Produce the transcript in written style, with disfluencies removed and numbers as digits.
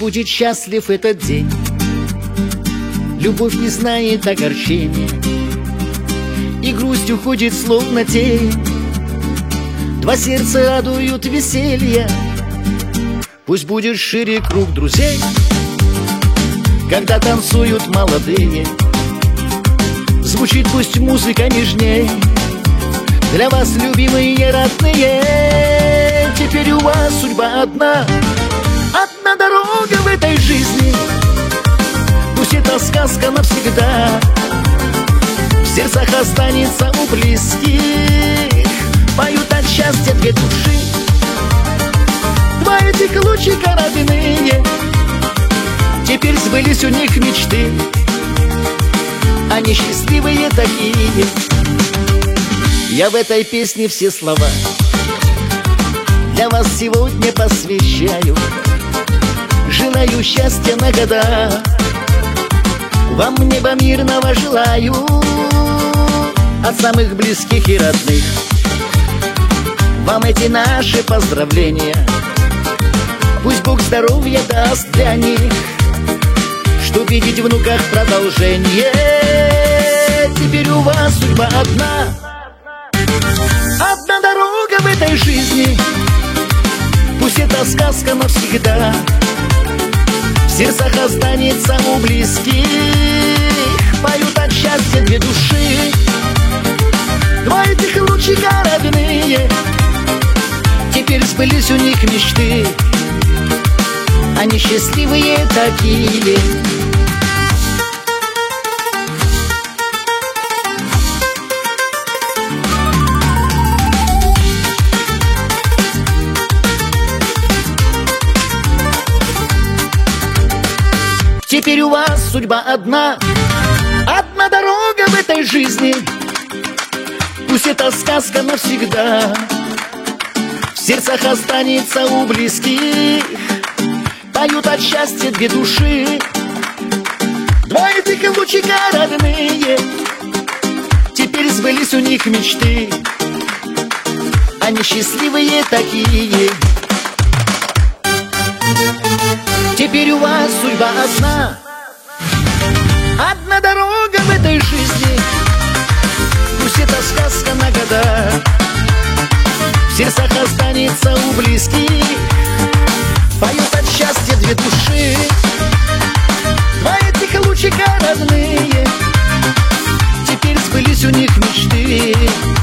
будет счастлив этот день. Любовь не знает огорчения, и грусть уходит словно тень. Два сердца радуют веселье, пусть будет шире круг друзей. Когда танцуют молодые, звучит пусть музыка нежней. Для вас, любимые родные, теперь у вас судьба одна. Одна дорога в этой жизни, пусть эта сказка навсегда в сердцах останется у близких. Поют от счастья две души, два этих лучика родные. Теперь сбылись у них мечты, они счастливые такие. Я в этой песне все слова для вас сегодня посвящаю. Желаю счастья на года, вам неба мирного желаю. От самых близких и родных вам эти наши поздравления. Пусть Бог здоровья даст для них, чтоб видеть в внуках продолжение. Теперь у вас судьба одна. Одна дорога в этой жизни, пусть эта сказка навсегда в сердцах останется у близких. Поют от счастья две души, два этих лучика родные. Теперь сбылись у них мечты, они счастливые такие. Теперь у вас судьба одна. Одна дорога в этой жизни, пусть эта сказка навсегда в сердцах останется у близких. Поют от счастья две души, два этих лучика родные. Теперь сбылись у них мечты, они счастливые такие. Теперь у вас судьба одна. Одна дорога в этой жизни, пусть эта сказка на года в сердцах останется у близких. Поют от счастья две души, два этих лучика родные. Теперь сбылись у них мечты,